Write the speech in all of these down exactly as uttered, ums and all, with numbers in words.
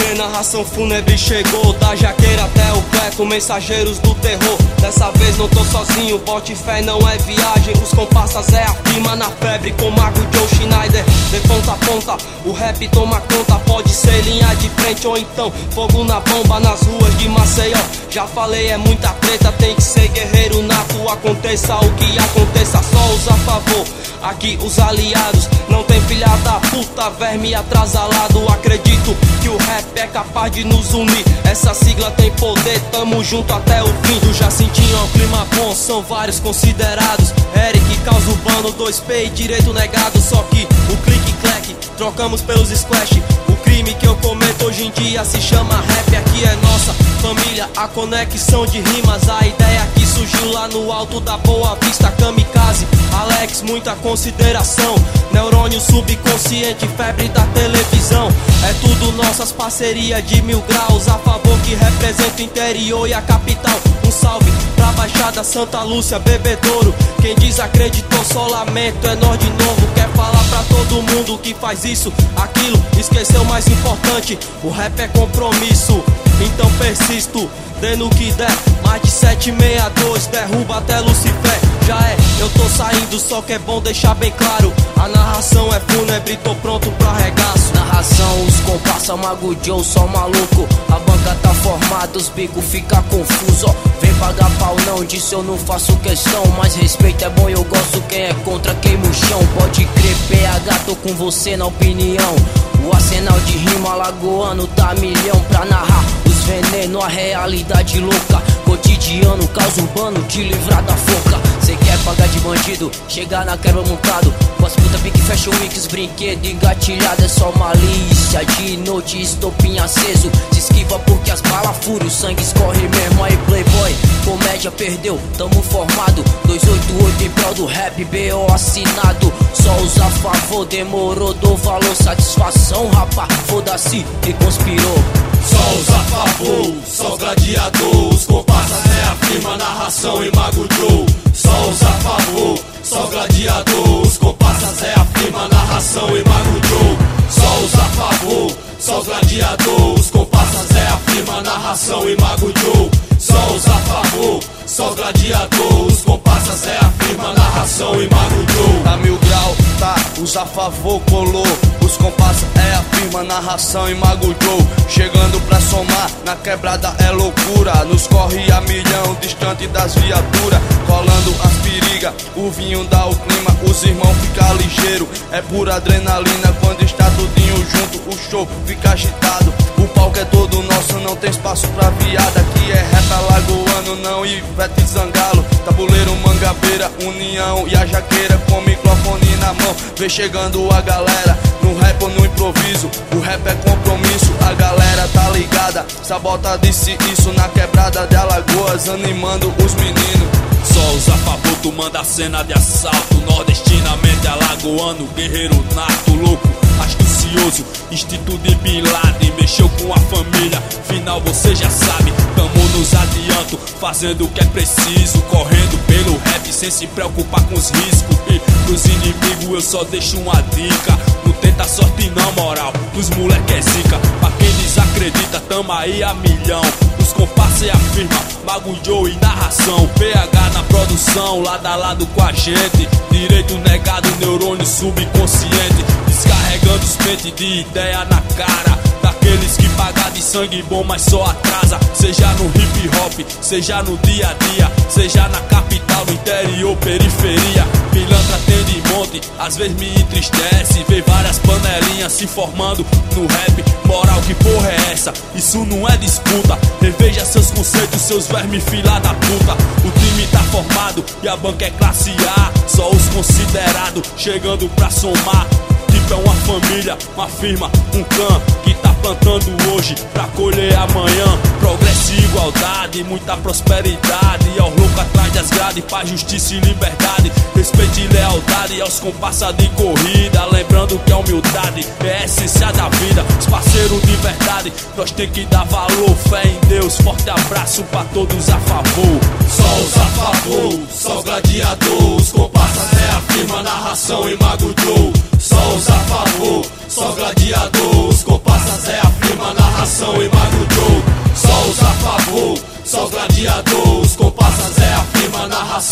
crer, narração fúnebre chegou. Da Jaqueira até o Cleto, mensageiros do terror. Dessa vez não tô sozinho, bote fé, não é viagem. Os comparsas é a firma na febre com Mago Joe Schneider. De ponta a ponta, o rap toma conta. Pode ser linha de frente ou então fogo na bomba nas ruas de Maceió. Já falei, é muita treta, tem que ser guerreiro nato. Aconteça o que aconteça, só os a favor. Aqui os aliados, não tem filha da puta, verme atrasalado. Acredito que o rap é capaz de nos unir. Essa sigla tem poder, tamo junto até o fim. Tu já sentiu um clima bom, são vários considerados. Eric, Caos Urbano, dois P e direito negado. Só que o clique-clack, trocamos pelos splash. O crime que eu cometo hoje em dia se chama rap. Aqui é nossa família, a conexão de rimas. A ideia que surgiu lá no alto da Boa Vista. Kamikaze, Alex, muita consideração. Neurônio subconsciente, febre da televisão. É tudo nossas parcerias de mil graus. A favor que representa o interior e a capital. Um salve pra Baixada Santa Lúcia, Bebedouro. Quem desacreditou só lamento, é nós de novo. Quer falar pra todo mundo que faz isso, aquilo, esqueceu o mais importante, o rap é compromisso. Então persisto, dê no que der. Mais de sete sessenta e dois, derruba até Lucifer. Já é, eu tô saindo, só que é bom deixar bem claro. A narração é fúnebre, tô pronto pra regaço. Narração, os compassa, Mago Joe, só maluco. A banca tá formada, os bicos fica confuso. Vem pagar pau não, disso eu não faço questão. Mas respeito é bom e eu gosto, quem é contra queima o chão. Pode crer, P H, tô com você na opinião. O arsenal de rima alagoano tá milhão pra narrar os veneno, a realidade louca. Cotidiano, caos urbano, te livrar da foca. Cê quer pagar de bandido, chegar na quebra montado. Com as puta pique, fashion mix, brinquedo engatilhado. É só malícia, de noite estopim aceso. Se esquiva porque as balas furam, o sangue escorre mesmo. Aí playboy, comédia perdeu, tamo formado. Duzentos e oitenta e oito em prol do rap, B O assinado. Só os a favor, demorou, dou valor, satisfação, rapa. Foda-se, que conspirou. Só os a favor, só gladiador. Os comparsas é a firma, narração e Mago Joe. Só os a favor, só gladiador. Os comparsas é a firma, narração e Mago Joe. Só os a favor, só gladiador. Os comparsas é a firma, narração e Mago Joe. Só os a favor, só gladiador. Os comparsas é a firma, narração e Mago Joe. Tá mil grau, tá, os a favor colou. Os comparsas é a firma, narração e Mago Joe. Chegando pra somar, na quebrada é loucura. Nos corre a milhão, distante das viaturas. Colando as perigas, o vinho dá o clima. Os irmãos ficam ligeiro, é pura adrenalina. Quando está tudinho junto, o show fica agitado. O palco é todo nosso, não tem espaço pra viada. Aqui é rap alagoano, não Ivete Zangalo. Tabuleiro, Mangabeira, União e a Jaqueira. Com microfone na mão, vem chegando a galera. No rap ou no improviso, o rap é compromisso. A galera tá ligada, Sabota disse isso na quebrada de Alagoas, animando os meninos. Só os a favor, tu manda a cena de assalto. Nordestinamente alagoano, guerreiro nato, louco, astucioso, instituto de Bin Laden. Mexeu com a família, final você já sabe. Tamo nos adianto, fazendo o que é preciso. Correndo pelo rap sem se preocupar com os riscos. E pros inimigos eu só deixo uma dica: não tenta sorte não, moral, os moleque é zica. Pra quem desacredita, tamo aí a milhão. Os comparsas e a firma, Mago Joe e narração. P H na produção, lado a lado com a gente. Direito negado, neurônio subconsciente. Descarregando os pentes de ideia na cara daqueles que pagam de sangue bom, mas só atrasa. Seja no hip hop, seja no dia a dia, seja na capital, no interior, periferia. Pilantra tem de monte, às vezes me entristece ver várias panelinhas se formando no rap. Moral, que porra é essa? Isso não é disputa. Reveja seus conceitos, seus vermes fila da puta. O time tá formado e a banca é classe A. Só os considerados chegando pra somar. Tipo é uma família, uma firma, um clã que tá plantando hoje pra colher amanhã. Progresso e igualdade, muita prosperidade. E aos loucos atrás das grades, paz, justiça e liberdade. Respeito e lealdade aos comparsas de corrida. Lembrando que a humildade é a essência da vida. Os parceiros de verdade, nós tem que dar valor. Fé em Deus, forte abraço pra todos a favor. Só os a favor, só gladiador. Os comparsas é a firma, narração e Mago Joe. Só os a favor, só gladiador. Os comparsas é a firma, narração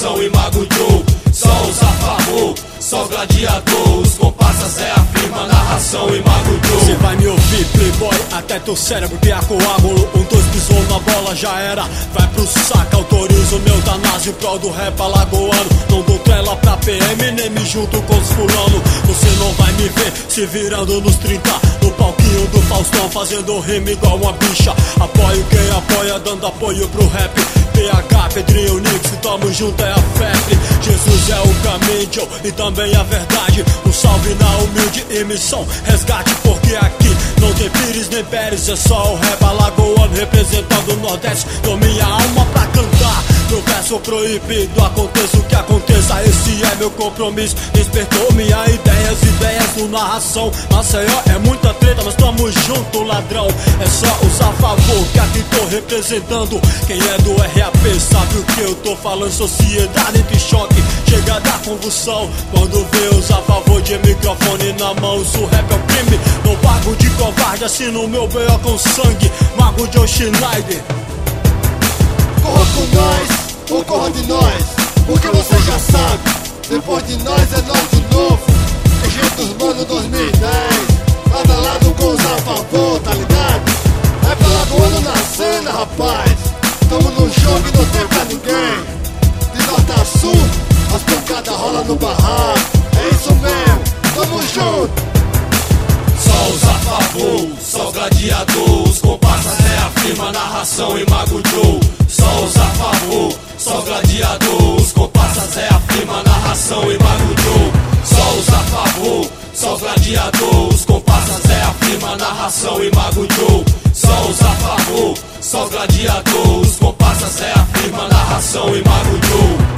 narração e Mago Joe. Só os a favor, só gladiador. Os comparsas reafirma a narração e Mago Joe. Cê vai me ouvir, playboy, até teu cérebro criar coágulo. Um, dois, pisou na bola, já era. Vai pro saco, autorizo meu danásio em prol do rap alagoano. Não dou trela pra P M, nem me junto com os fulano. Você não vai me ver se virando nos trinta, no palquinho do Faustão, fazendo rima igual uma bicha. Apoio quem apoia, dando apoio pro rap. P H, Pedrinho, Nix, tamo junto, é a febre. Jesus é o caminho e também a verdade. Um salve na humilde emissão, resgate, porque aqui não tem Pires nem Pérez. É só o rap alagoano representando o Nordeste. Dou minha alma pra cantar, meu verso proibido, aconteça o que aconteça. Esse é meu compromisso, despertou minhas ideias, ideias no narração. Maceió é muita treta, nós tamo junto, ladrão. É só usar a favor, que aqui tô representando. Quem é do R A P sabe o que eu tô falando. Sociedade entre choque, chega da convulsão. Quando vê os a favor de microfone na mão. Se o rap é o crime, não pago de covarde. Assino o meu B O com sangue, Mago Joe Schneider. Corra com nós, ou corra de nós, porque você já sabe, depois de nós é nós de novo. Egito Mano dois mil e dez, lado a lado com os a favor, tá ligado? É pra Lagoano na cena, rapaz. Tamo no jogo e não tem pra ninguém. De norte a sul, as pancadas rolam no barraco. É isso mesmo, tamo junto. Só os a favor, só gladiador. Os comparsas reafirma a narração e Mago Joe. Só os a favor, só gladiador. Os comparsas reafirma a narração e Mago Joe. Só os a favor, só gladiador. Os comparsas reafirma a narração e Mago Joe. Só os a favor, só gladiador. Os comparsas reafirma a narração e Mago Joe.